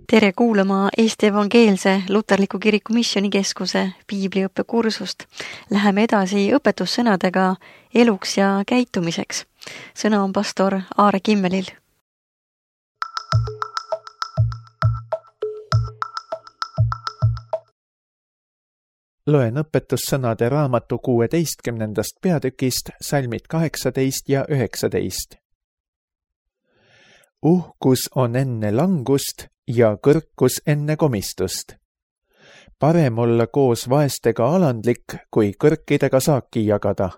Tere kuulama Eesti Evangeelse Luterliku Kiriku Missioonikeskuse piibliõppekursust. Läheme edasi õpetussõnadega eluks ja käitumiseks. Sõna on pastor Aare Kimmelil. Loen õpetussõnade raamatu 16. peatükist salmid 18 ja 19. Uhkus on enne langust ja kõrkus enne komistust. Parem olla koos vaestega alandlik, kui kõrkidega saaki jagada.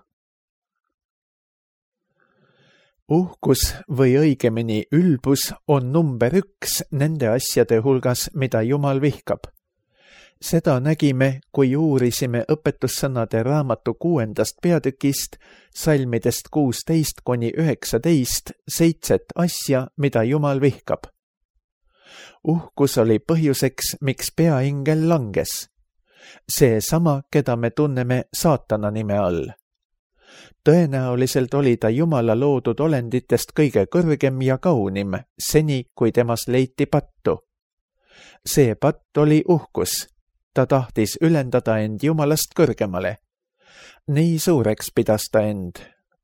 Uhkus või õigemini ülbus on number 1 nende asjade hulgas, mida Jumal vihkab. Seda nägime, kui uurisime õpetussõnade raamatu 6. peatükist salmidest 16–19 7 asja, mida Jumal vihkab. Uhkus oli põhjuseks, miks peaingel langes. See sama, keda me tunneme saatana nime all. Tõenäoliselt oli ta Jumala loodud olenditest kõige kõrgem ja kaunim, seni kui temas leiti pattu. See patt oli uhkus. Ta tahtis ülendada end Jumalast kõrgemale. Nii suureks pidas ta end.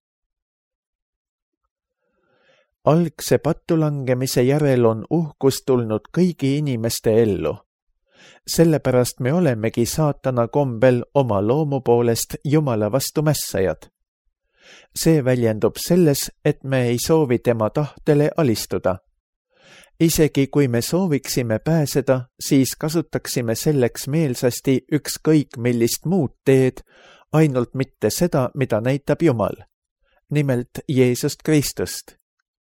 Algse pattulangemise järel on uhkus tulnud kõigi inimeste ellu. Sellepärast me olemegi saatana kombel oma loomu poolest Jumala vastu mässajad. See väljendub selles, et me ei soovi tema tahtele alistuda. Isegi kui me sooviksime pääseda, siis kasutaksime selleks meelsasti ükskõik millist muud teed, ainult mitte seda, mida näitab Jumal, nimelt Jeesust Kristust.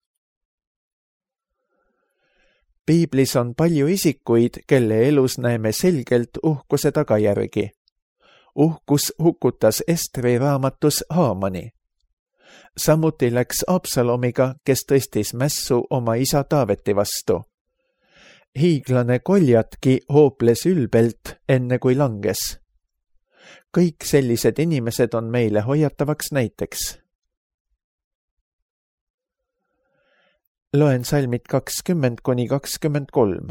Piiblis on palju isikuid, kelle elus näeme selgelt uhkuse tagajärgi. Uhkus hukutas Estri raamatus Haamani. Samuti läks Absalomiga, kes tõstis mässu oma isa Taaveti vastu. Hiiglane Koljatki hooples ülbelt, enne kui langes. Kõik sellised inimesed on meile hoiatavaks näiteks. Loen salmid 20–23.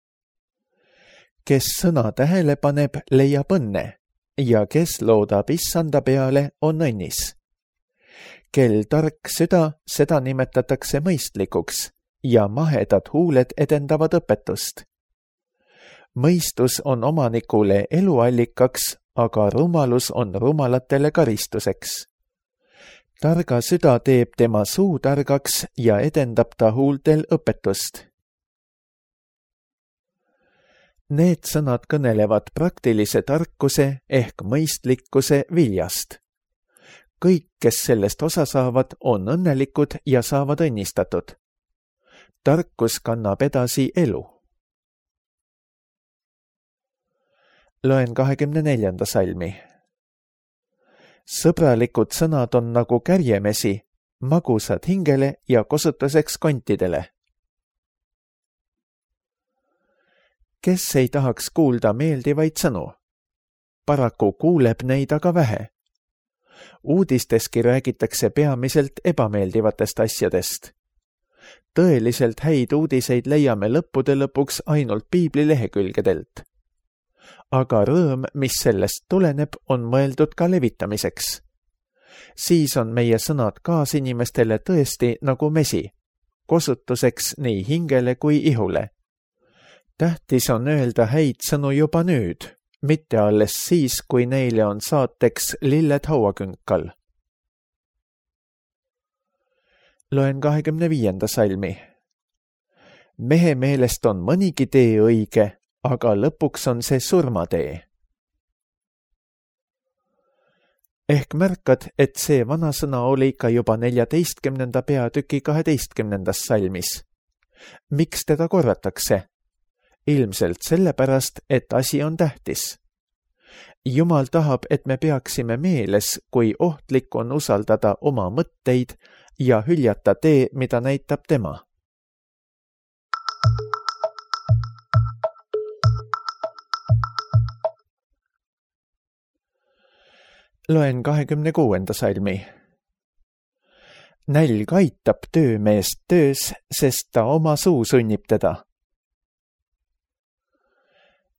Kes sõna tähele paneb, leiab õnne, ja kes loodab issanda peale, on õnnis. Kel tark süda, seda nimetatakse mõistlikuks ja mahedad huuled edendavad õpetust. Mõistus on omanikule eluallikaks, aga rumalus on rumalatele karistuseks. Targa süda teeb tema suu targaks ja edendab ta huultel õpetust. Need sõnad kõnelevad praktilise tarkuse ehk mõistlikkuse viljast. Kõik, kes sellest osa saavad, on õnnelikud ja saavad õnnistatud. Tarkus kannab edasi elu. Loen 24. salmi. Sõbralikud sõnad on nagu kärjemesi, magusad hingele ja kosutuseks kontidele. Kes ei tahaks kuulda meeldivaid sõnu? Paraku kuuleb neid aga vähe. Uudisteski räägitakse peamiselt ebameeldivatest asjadest. Tõeliselt häid uudiseid leiame lõppude lõpuks ainult piibli lehekülgedelt. Aga rõõm, mis sellest tuleneb, on mõeldud ka levitamiseks. Siis on meie sõnad kaasinimestele tõesti nagu mesi, kosutuseks nii hingele kui ihule. Tähtis on öelda häid sõnu juba nüüd, mitte alles siis, kui neile on saateks lilled hauakünkal. Loen 25. salmi. Mehe meelest on mõnigi tee õige, aga lõpuks on see surmatee. Ehk märkad, et see vanasõna oli ka juba 14. peatüki 12. salmis. Miks teda korratakse? Ilmselt sellepärast, et asi on tähtis. Jumal tahab, et me peaksime meeles, kui ohtlik on usaldada oma mõtteid ja hüljata tee, mida näitab tema. Loen 26. salmi. Nälg aitab töömeest töös, sest ta oma suu sunnib teda.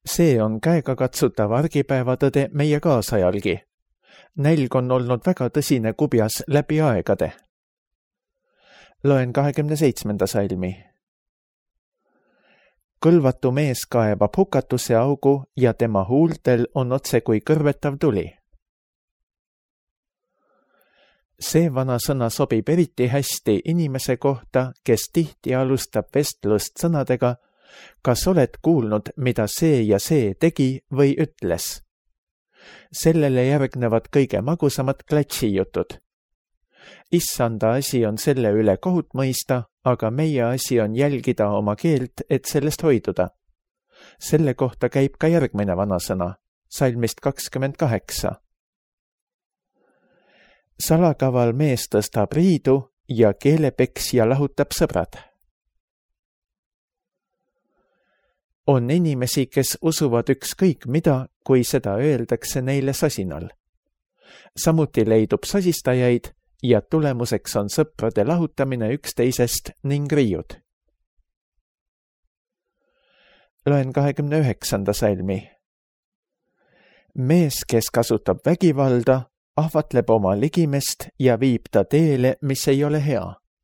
See on käegakatsutav argipäevatõde meie kaasajalgi. Nälg on olnud väga tõsine kubjas läbi aegade. Loen 27. salmi. Kõlvatu mees kaebab hukatuse augu ja tema huultel on otse kui kõrvetav tuli. See vana sõna sobib eriti hästi inimese kohta, kes tihti alustab vestlust sõnadega, kas oled kuulnud, mida see ja see tegi või ütles. Sellele järgnevad kõige magusamad klatšijutud. Issanda asi on selle üle kohut mõista, aga meie asi on jälgida oma keelt, et sellest hoiduda. Selle kohta käib ka järgmine vanasõna, salmist 28. Salakaval mees tõstab riidu ja keelepeksja lahutab sõbrad. On inimesi, kes usuvad ükskõik mida, kui seda öeldakse neile sasinal. Samuti leidub sasistajaid ja tulemuseks on sõprade lahutamine üksteisest ning riiud. Loen 29. salmi. Mees, kes kasutab vägivalda, ahvatleb oma ligimest ja viib ta teele, mis ei ole hea.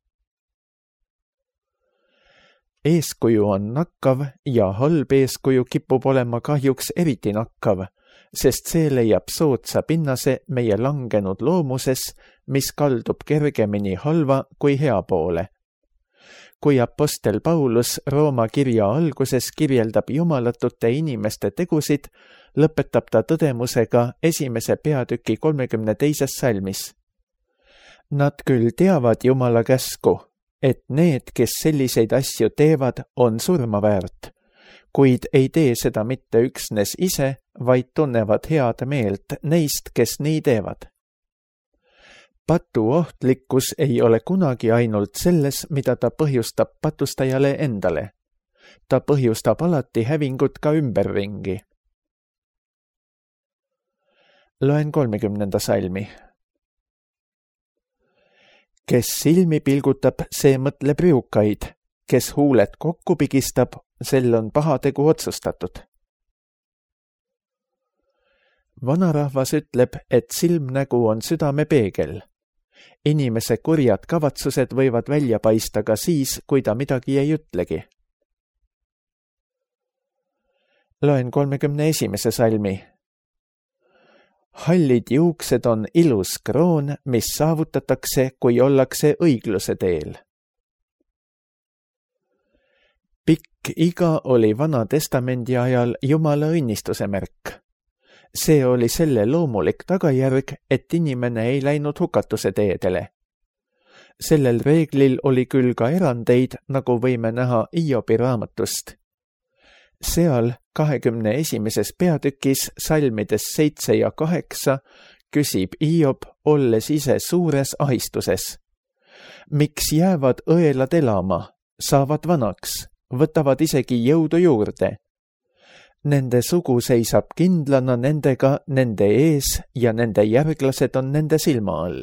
Eeskuju on nakkav ja halb eeskuju kipub olema kahjuks eriti nakkav, sest see leiab soodsa pinnase meie langenud loomuses, mis kaldub kergemini halva kui hea poole. Kui apostel Paulus Rooma kirja alguses kirjeldab jumalatute inimeste tegusid, lõpetab ta tõdemusega 1. peatüki 32. salmis. Nad küll teavad Jumala käsku, et need, kes selliseid asju teevad, on surma väärt, kuid ei tee seda mitte üksnes ise, vaid tunnevad head meelt neist, kes nii teevad. Patu ohtlikkus ei ole kunagi ainult selles, mida ta põhjustab patustajale endale. Ta põhjustab alati hävingut ka ümberringi. Loen 30. salmi. Kes silmi pilgutab, see mõtleb riukaid. Kes huuled kokku pigistab, sel on pahategu otsustatud. Vanarahvas ütleb, et silmnägu on südame peegel. Inimese kurjad kavatsused võivad välja paista ka siis, kui ta midagi ei ütlegi. Loen 31. salmi. Hallid juuksed on ilus kroon, mis saavutatakse, kui ollakse õigluse teel. Pikk iga oli Vana Testamendi ajal Jumala õnnistuse märk. See oli selle loomulik tagajärg, et inimene ei läinud hukatuse teedele. Sellel reeglil oli küll ka erandeid, nagu võime näha Hiobi raamatust. Seal 21. peatükis salmides 7 ja 8 küsib Hiob, olles ise suures ahistuses. Miks jäävad õelad elama, saavad vanaks, võtavad isegi jõudu juurde? Nende sugu seisab kindlana nendega nende ees ja nende järglased on nende silma all.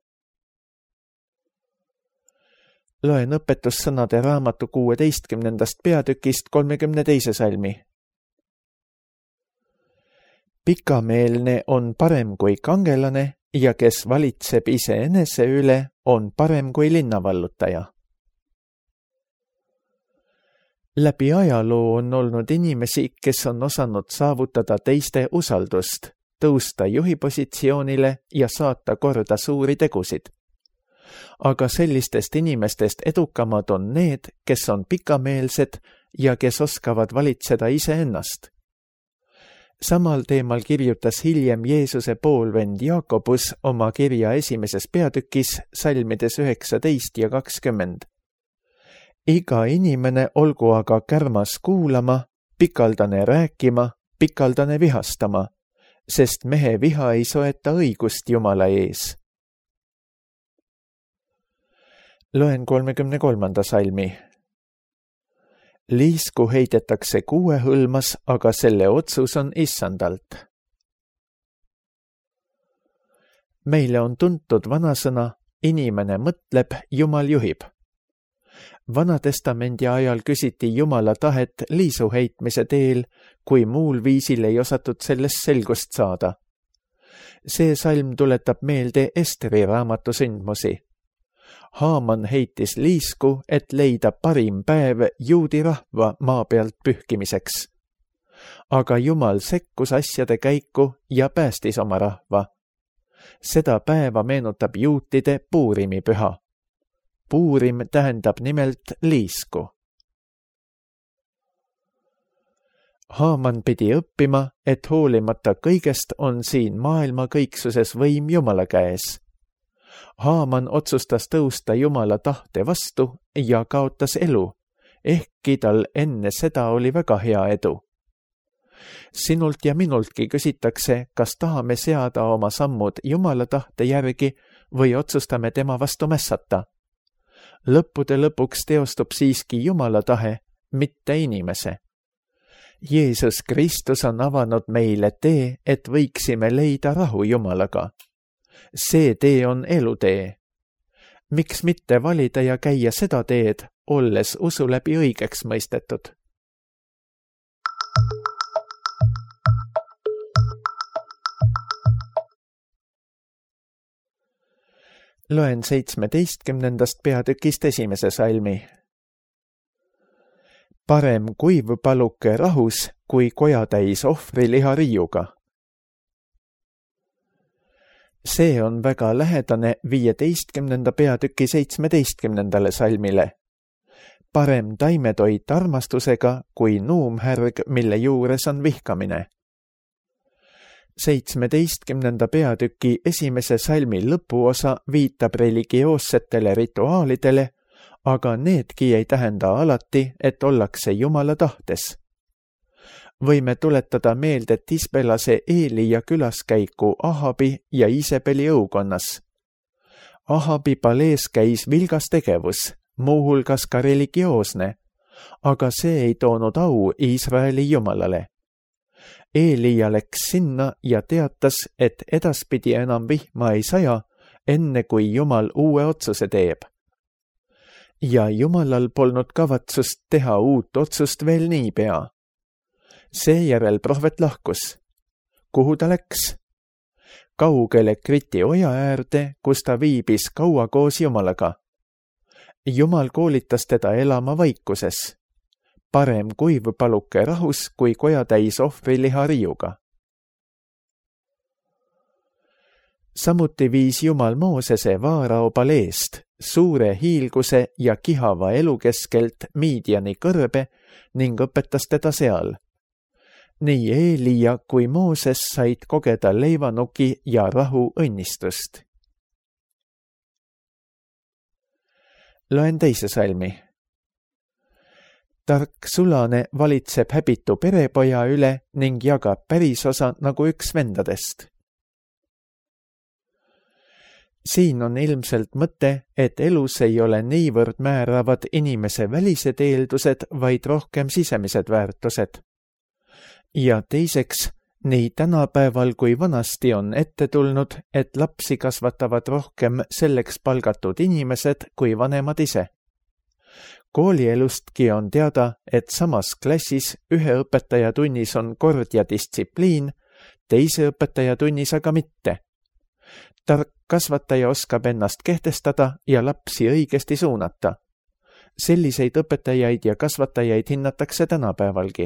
Loen õpetussõnade raamatu 16. peatükist 32. salmi. Pikameelne on parem kui kangelane ja kes valitseb iseenese üle, on parem kui linnavallutaja. Läbi ajaloo on olnud inimesi, kes on osanud saavutada teiste usaldust, tõusta juhi positsioonile ja saata korda suuri tegusid. Aga sellistest inimestest edukamad on need, kes on pikameelsed ja kes oskavad valitseda iseennast. Samal teemal kirjutas hiljem Jeesuse poolvend Jaakobus oma kirja 1. peatükis salmides 19 ja 20. Iga inimene olgu aga kärmas kuulama, pikaldane rääkima, pikaldane vihastama, sest mehe viha ei soeta õigust Jumala ees. Loen 33. salmi. Liisku heidetakse kuue hõlmas, aga selle otsus on Issandalt. Meile on tuntud vanasõna, inimene mõtleb, Jumal juhib. Vanatestamendi ajal küsiti Jumala tahet liisu heitmise teel, kui muul viisil ei osatud sellest selgust saada. See salm tuletab meelde Esteri raamatu sündmusi. Haaman heitis liisku, et leida parim päev juudi rahva maa pealt pühkimiseks. Aga Jumal sekkus asjade käiku ja päästis oma rahva. Seda päeva meenutab juutide Puurimi püha. Puurim tähendab nimelt liisku. Haaman pidi õppima, et hoolimata kõigest on siin maailma kõiksuses võim Jumala käes. Haaman otsustas tõusta Jumala tahte vastu ja kaotas elu, ehkki tal enne seda oli väga hea edu. Sinult ja minultki küsitakse, kas tahame seada oma sammud Jumala tahte järgi või otsustame tema vastu mässata. Lõppude lõpuks teostub siiski Jumala tahe, mitte inimese. Jeesus Kristus on avanud meile tee, et võiksime leida rahu Jumalaga. See tee on elutee. Miks mitte valida ja käia seda teed, olles usu läbi õigeks mõistetud? Loen 17. peatükist 1. salmi. Parem kuiv paluke rahus, kui kojatäis ohvriliha riiuga. See on väga lähedane 15. peatüki 17. salmile. Parem taimetoit armastusega, kui nuumhärg, mille juures on vihkamine. 17. peatüki 1. salmi lõpuosa viitab religioossetele rituaalidele, aga needki ei tähenda alati, et ollakse Jumala tahtes. Võime tuletada meelde Tisbelase Eelia külaskäiku Ahabi ja Iisebeli õukonnas. Ahabi palees käis vilgas tegevus, muuhulgas ka religioosne, aga see ei toonud au Iisraeli Jumalale. Eelia läks sinna ja teatas, et edaspidi enam vihma ei saja, enne kui Jumal uue otsuse teeb. Ja Jumalal polnud kavatsust teha uut otsust veel niipea. Seejärel prohvet lahkus. Kuhu ta läks? Kaugele Kriti oja äärde, kus ta viibis kaua koos Jumalaga. Jumal koolitas teda elama vaikuses. Parem kuiv paluke rahus, kui kojatäis ohvriliha riiuga. Samuti viis Jumal Moosese Vaarao paleest, suure hiilguse ja kihava elu keskelt Miidiani kõrbe ning õpetas teda seal. Nii Eelia kui Mooses said kogeda leivanuki ja rahu õnnistust. Loen 2. salmi. Tark sulane valitseb häbitu perepoja üle ning jagab pärisosa nagu üks vendadest. Siin on ilmselt mõte, et elus ei ole niivõrd määravad inimese välised eeldused, vaid rohkem sisemised väärtused. Ja teiseks, nii tänapäeval kui vanasti on ette tulnud, et lapsi kasvatavad rohkem selleks palgatud inimesed kui vanemad ise. Koolielustki on teada, et samas klassis ühe õpetaja tunnis on kord ja distsipliin, teise õpetaja tunnis aga mitte. Tark kasvataja oskab ennast kehtestada ja lapsi õigesti suunata. Selliseid õpetajaid ja kasvatajaid hinnatakse tänapäevalgi.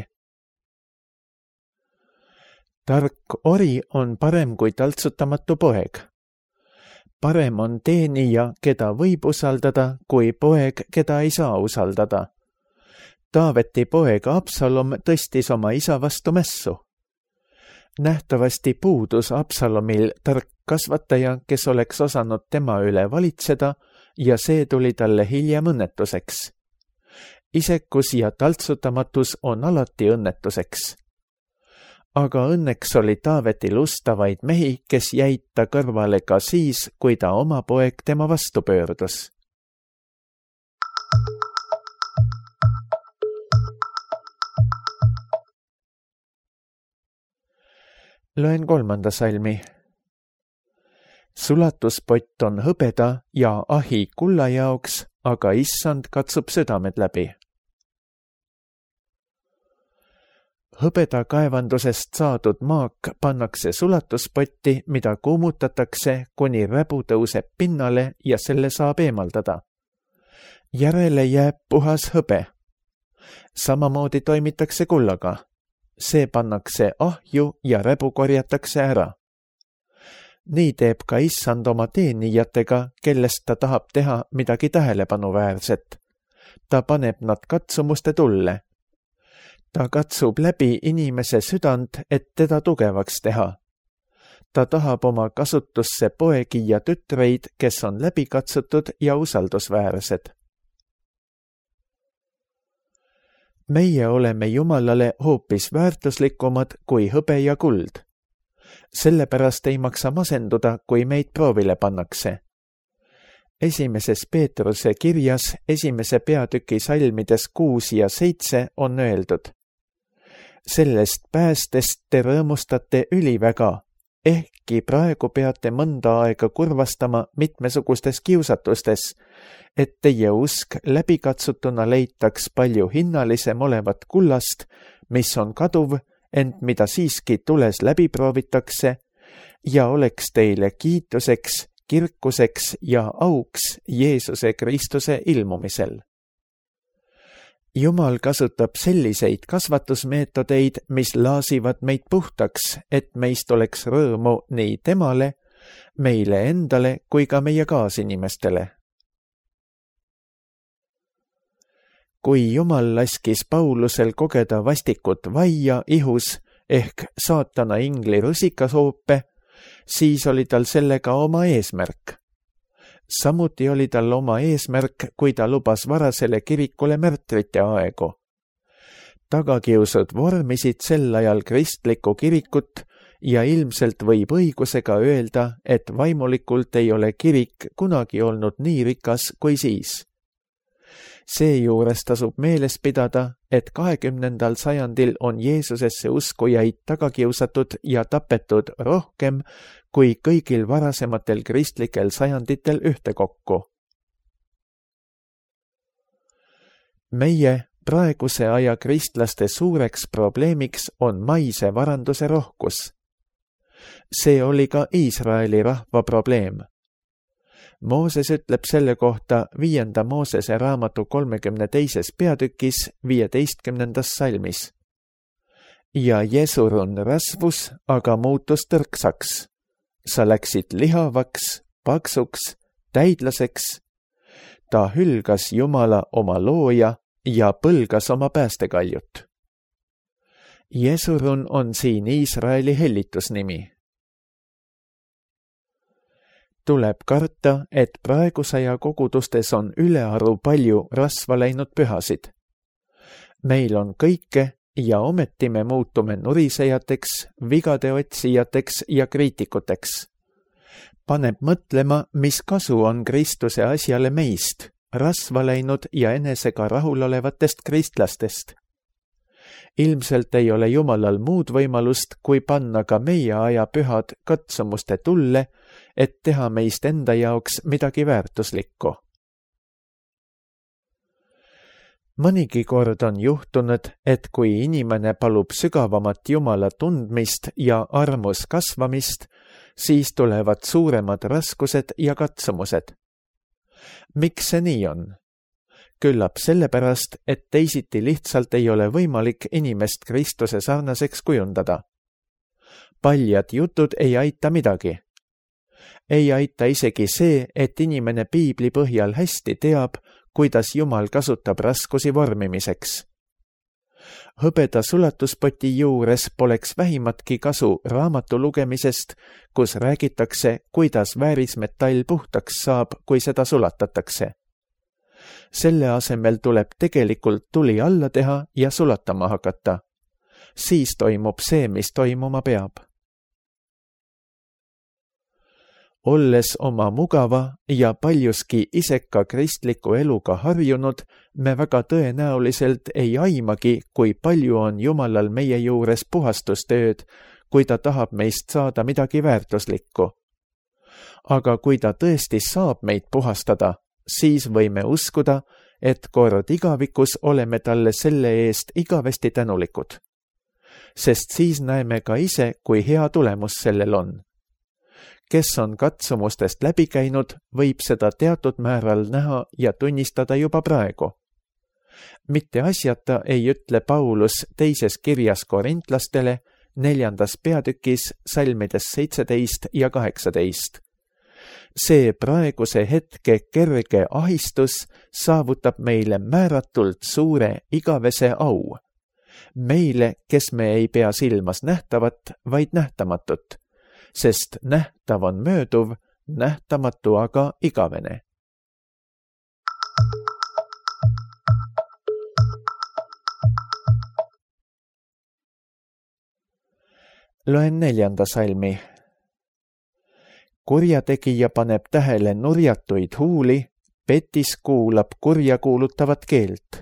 Tark ori on parem kui taltsutamatu poeg. Parem on teenija, keda võib usaldada, kui poeg, keda ei saa usaldada. Taaveti poeg Absalom tõstis oma isa vastu mässu. Nähtavasti puudus Absalomil tark kasvataja, kes oleks osanud tema üle valitseda ja see tuli talle hiljem õnnetuseks. Isekus ja taltsutamatus on alati õnnetuseks. Aga õnneks oli Taavetil ustavaid mehi, kes jäid ta kõrvale ka siis, kui ta oma poeg tema vastu pöördus. Loen 3. salmi. Sulatuspott on hõbeda ja ahi kulla jaoks, aga issand katsub südamed läbi. Hõbedakaevandusest saadud maak pannakse sulatuspotti, mida kuumutatakse, kuni räbu tõuseb pinnale ja selle saab eemaldada. Järele jääb puhas hõbe. Samamoodi toimitakse kullaga. See pannakse ahju ja räbu korjatakse ära. Nii teeb ka issand oma teenijatega, kellest ta tahab teha midagi tähelepanuväärset. Ta paneb nad katsumuste tulle. Ta katsub läbi inimese südant, et teda tugevaks teha. Ta tahab oma kasutusse poegi ja tütreid, kes on läbi katsutud ja usaldusväärsed. Meie oleme Jumalale hoopis väärtuslikumad kui hõbe ja kuld. Sellepärast ei maksa masenduda, kui meid proovile pannakse. Esimeses Peetruse kirjas 1. peatüki salmides 6 ja 7 on öeldud: Sellest päästest te rõõmustate üliväga, ehkki praegu peate mõnda aega kurvastama mitmesugustes kiusatustes, et teie usk läbikatsutuna leitaks palju hinnalisem olevat kullast, mis on kaduv, ent mida siiski tules läbi proovitakse, ja oleks teile kiituseks, kirkuseks ja auks Jeesuse Kristuse ilmumisel. Jumal kasutab selliseid kasvatusmeetodeid, mis laasivad meid puhtaks, et meist oleks rõõmu nii temale, meile endale kui ka meie kaasinimestele. Kui Jumal laskis Paulusel kogeda vastikut vaia ihus ehk saatana ingli rusikasoope, siis oli tal sellega oma eesmärk. Samuti oli tal oma eesmärk, kui ta lubas varasele kirikule märtrite aegu. Tagakiusud vormisid sel ajal kristlikku kirikut ja ilmselt võib õigusega öelda, et vaimulikult ei ole kirik kunagi olnud nii rikas kui siis. Seejuures tasub meeles pidada, et 20. sajandil on Jeesusesse uskujaid tagakiusatud ja tapetud rohkem kui kõigil varasematel kristlikel sajanditel ühtekokku. Meie praeguse aja kristlaste suureks probleemiks on maise varanduse rohkus. See oli ka Iisraeli rahva probleem. Mooses ütleb selle kohta 5. Moosese raamatu 32. peatükis 15. salmis. Ja Jesurun rasvus aga muutus tõrksaks. Sa läksid lihavaks, paksuks, täidlaseks. Ta hülgas Jumala oma looja ja põlgas oma päästekaljut. Jesurun on siin Iisraeli hellitusnimi. Tuleb karta, et praegusaja kogudustes on ülearu palju rasva läinud pühasid. Meil on kõike ja ometi me muutume nurisejateks, vigade otsijateks ja kriitikuteks. Paneb mõtlema, mis kasu on Kristuse asjale meist, rasva läinud ja enesega rahulolevatest kristlastest. Ilmselt ei ole Jumalal muud võimalust, kui panna ka meie aja pühad katsumuste tulle, et teha meist enda jaoks midagi väärtuslikku. Mõnigi kord on juhtunud, et kui inimene palub sügavamat Jumala tundmist ja armus kasvamist, siis tulevad suuremad raskused ja katsumused. Miks see nii on? Küllap sellepärast, et teisiti lihtsalt ei ole võimalik inimest Kristuse sarnaseks kujundada. Paljad jutud ei aita midagi. Ei aita isegi see, et inimene piibli põhjal hästi teab, kuidas Jumal kasutab raskusi vormimiseks. Hõbeda sulatuspoti juures poleks vähimatki kasu raamatu lugemisest, kus räägitakse, kuidas väärismetall puhtaks saab, kui seda sulatatakse. Selle asemel tuleb tegelikult tuli alla teha ja sulatama hakata. Siis toimub see, mis toimuma peab. Olles oma mugava ja paljuski iseka kristliku eluga harjunud, me väga tõenäoliselt ei aimagi, kui palju on Jumalal meie juures puhastustööd, kui ta tahab meist saada midagi väärtuslikku. Aga kui ta tõesti saab meid puhastada, siis võime uskuda, et kord igavikus oleme talle selle eest igavesti tänulikud. Sest siis näeme ka ise, kui hea tulemus sellel on. Kes on katsumustest läbi käinud, võib seda teatud määral näha ja tunnistada juba praegu. Mitte asjata ei ütle Paulus teises kirjas korintlastele 4. peatükis salmides 17 ja 18. See praeguse hetke kerge ahistus saavutab meile määratult suure igavese au. Meile, kes me ei pea silmas nähtavat, vaid nähtamatut, sest nähtav on mööduv, nähtamatu aga igavene. Loen 4. salmi. Kurjategija paneb tähele nurjatuid huuli, petis kuulab kurja kuulutavat keelt.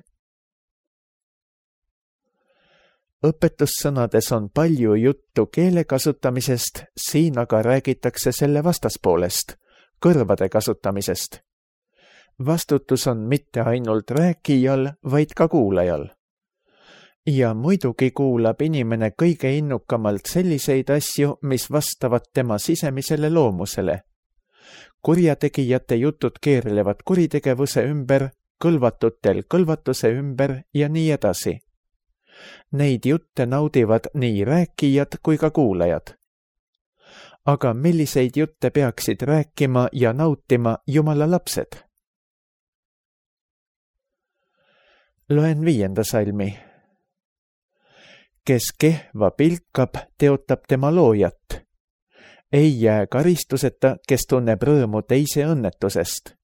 Õpetussõnades on palju juttu keele kasutamisest, siin aga räägitakse selle vastaspoolest, kõrvade kasutamisest. Vastutus on mitte ainult rääkijal, vaid ka kuulajal. Ja muidugi kuulab inimene kõige innukamalt selliseid asju, mis vastavad tema sisemisele loomusele. Kurjategijate jutud keerlevad kuritegevuse ümber, kõlvatutel kõlvatuse ümber ja nii edasi. Neid jutte naudivad nii rääkijad kui ka kuulajad. Aga milliseid jutte peaksid rääkima ja nautima Jumala lapsed? Loen 5. salmi. Kes kehva pilkab, teotab tema loojat. Ei jää karistuseta, kes tunneb rõõmu teise õnnetusest.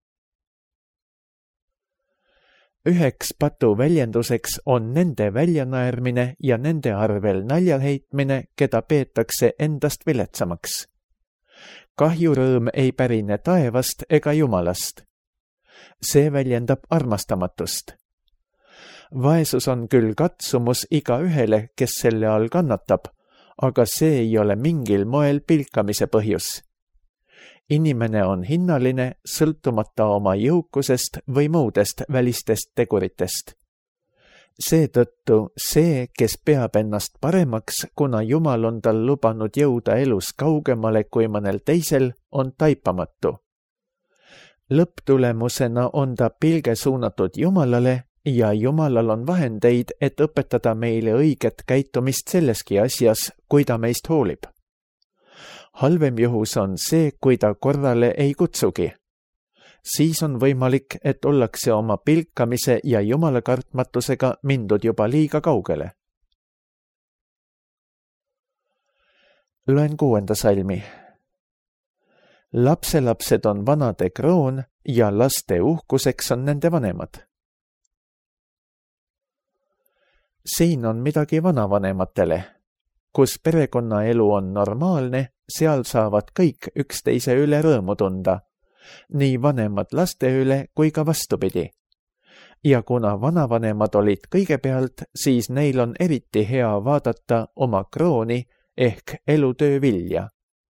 Üheks patu väljenduseks on nende väljanaermine ja nende arvel naljaheitmine, keda peetakse endast viletsamaks. Kahjurõõm ei pärine taevast ega Jumalast. See väljendab armastamatust. Vaesus on küll katsumus igaühele, kes selle all kannatab, aga see ei ole mingil moel pilkamise põhjus. Inimene on hinnaline, sõltumata oma jõukusest või muudest välistest teguritest. Seetõttu see, kes peab ennast paremaks, kuna Jumal on tal lubanud jõuda elus kaugemale kui mõnel teisel, on taipamatu. Lõpptulemusena on ta pilge suunatud Jumalale ja Jumalal on vahendeid, et õpetada meile õiget käitumist selleski asjas, kui ta meist hoolib. Halvem juhus on see, kui ta korrale ei kutsugi. Siis on võimalik, et ollakse oma pilkamise ja Jumala kartmatusega mindud juba liiga kaugele. Loen 6. salmi. Lapselapsed on vanade kroon ja laste uhkuseks on nende vanemad. Siin on midagi vanavanematele. Kus perekonnaelu on normaalne, seal saavad kõik üksteise üle rõõmu tunda, nii vanemad laste üle kui ka vastupidi. Ja kuna vanavanemad olid kõigepealt, siis neil on eriti hea vaadata oma krooni ehk elutöö vilja.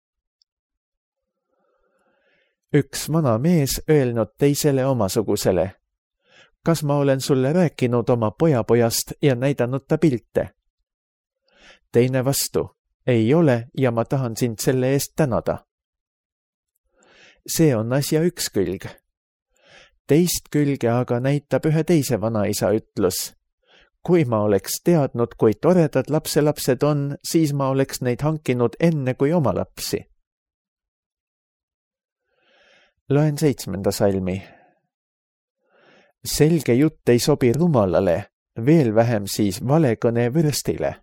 Üks vana mees öelnud teisele omasugusele. Kas ma olen sulle rääkinud oma pojapojast ja näidanud ta pilte? Teine vastu, ei ole ja ma tahan sind selle eest tänada. See on asja üks külg. Teist külge aga näitab ühe teise vanaisa ütlus. Kui ma oleks teadnud, kui toredad lapselapsed on, siis ma oleks neid hankinud enne kui oma lapsi. Loen 7. salmi. Selge jutt ei sobi rumalale, veel vähem siis valekõne vürstile.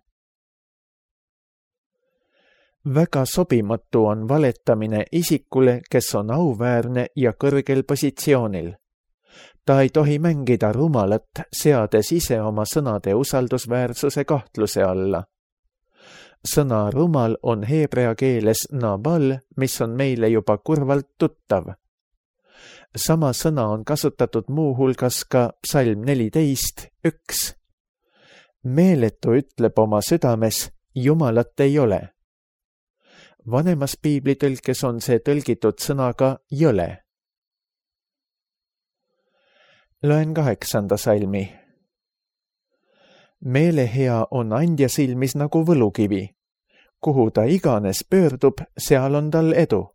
Väga sobimatu on valetamine isikule, kes on auväärne ja kõrgel positsioonil. Ta ei tohi mängida rumalat, seades ise oma sõnade usaldusväärsuse kahtluse alla. Sõna rumal on heebrea keeles nabal, mis on meile juba kurvalt tuttav. Sama sõna on kasutatud muuhulgas ka psalm 14:1. Meeletu ütleb oma südames, Jumalat ei ole. Vanemas piiblitõlkes on see tõlgitud sõnaga jõle. Loen 8. salmi. Meelehea on andja silmis nagu võlukivi. Kuhu ta iganes pöördub, seal on tal edu.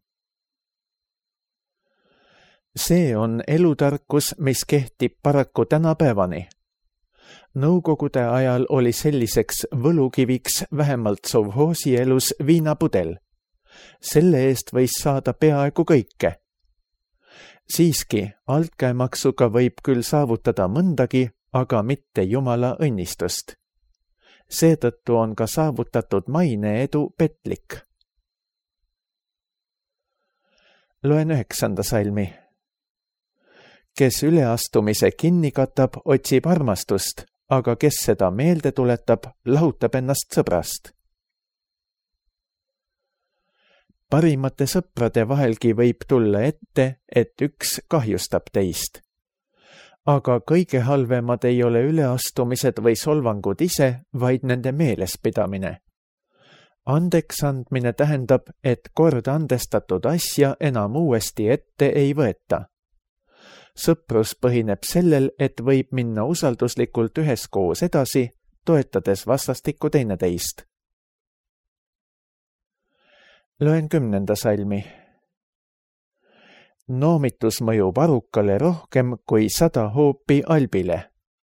See on elutarkus, mis kehtib paraku tänapäevani. Nõukogude ajal oli selliseks võlukiviks vähemalt sovhoosielus viinapudel. Selle eest võis saada peaaegu kõike. Siiski, altkäemaksuga võib küll saavutada mõndagi, aga mitte Jumala õnnistust. Seetõttu on ka saavutatud maine edu petlik. Loen 9. salmi. Kes üleastumise kinni katab, otsib armastust, aga kes seda meelde tuletab, lahutab ennast sõbrast. Parimate sõprade vahelgi võib tulla ette, et üks kahjustab teist. Aga kõige halvemad ei ole üleastumised või solvangud ise, vaid nende meelespidamine. Andeks andmine tähendab, et kord andestatud asja enam uuesti ette ei võeta. Sõprus põhineb sellel, et võib minna usalduslikult üheskoos edasi, toetades vastastikku teineteist. Loen 10. salmi. Noomitus mõjub arukale rohkem kui 100 hoopi albile.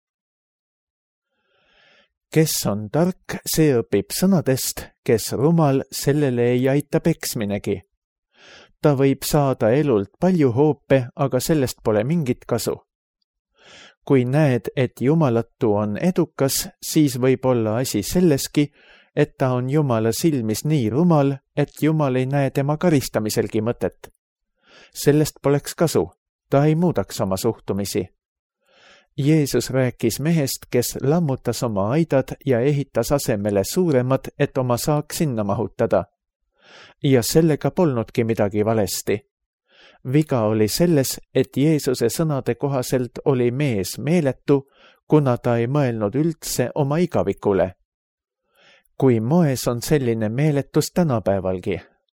Kes on tark, see õpib sõnadest, kes rumal, sellele ei aita peksminegi. Ta võib saada elult palju hoope, aga sellest pole mingit kasu. Kui näed, et jumalatu on edukas, siis võib olla asi selleski, et ta on Jumala silmis nii rumal, et Jumal ei näe tema karistamiselgi mõtet. Sellest poleks kasu, ta ei muudaks oma suhtumisi. Jeesus rääkis mehest, kes lammutas oma aidad ja ehitas asemele suuremad, et oma saak sinna mahutada. Ja sellega polnudki midagi valesti. Viga oli selles, et Jeesuse sõnade kohaselt oli mees meeletu, kuna ta ei mõelnud üldse oma igavikule. Kui moes on selline meeletus tänapäevalgi.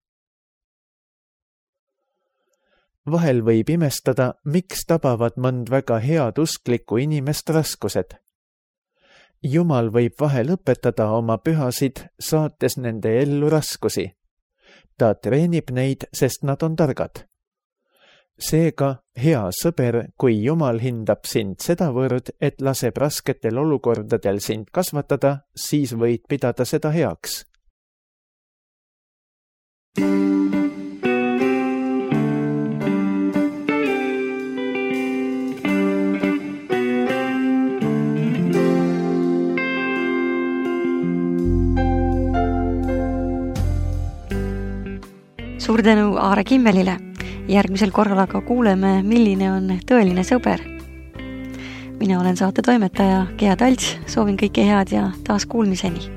Vahel võib imestada, miks tabavad mõnd väga head usklikku inimest raskused. Jumal võib vahel õpetada oma pühasid, saates nende ellu raskusi. Ta treenib neid, sest nad on targad. Seega, hea sõber, kui Jumal hindab sind sedavõrd, et laseb rasketel olukordadel sind kasvatada, siis võid pidada seda heaks. Suur tänu Aare Kimmelile. Järgmisel korral aga kuuleme, milline on tõeline sõber. Mina olen saate toimetaja Gea Talts, soovin kõike head ja taas kuulmiseni.